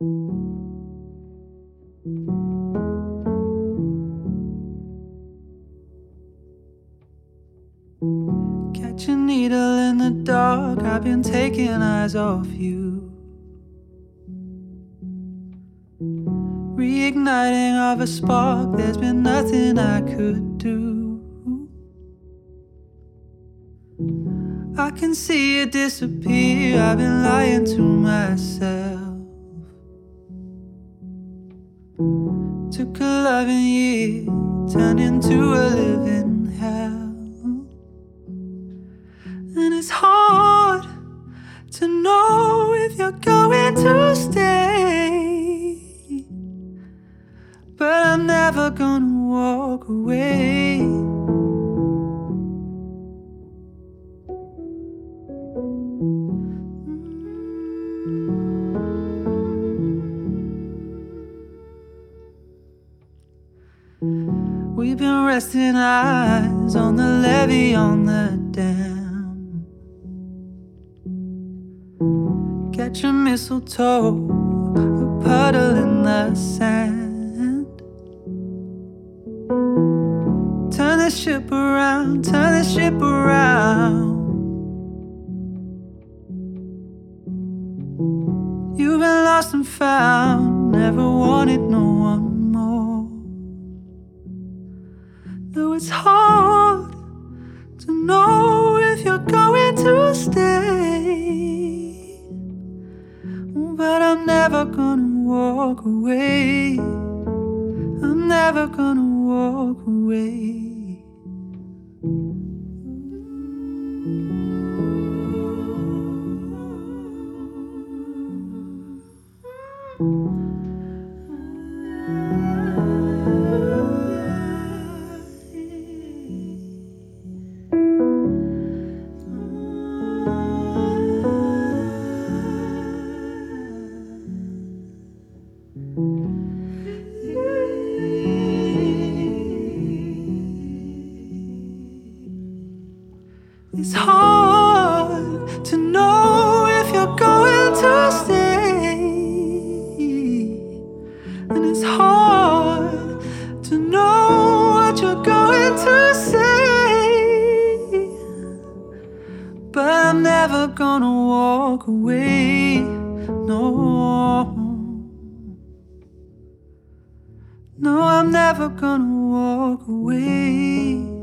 Catch a needle in the dark, I've been taking eyes off you. Reigniting of a spark, there's been nothing I could do. I can see it disappear, I've been lying to myself. Took a loving year, turned into a living hell. And it's hard to know if you're going to stay, but I'm never gonna walk away. We've been resting eyes on the levee on the dam. Catch a mistletoe, a puddle in the sand. Turn the ship around, turn the ship around. You've been lost and found, never wanted no one more. Though it's hard to know if you're going to stay, but I'm never gonna walk away. I'm never gonna walk away. It's hard to know if you're going to stay, and it's hard to know what you're going to say, but I'm never gonna walk away. No, no, I'm never gonna walk away.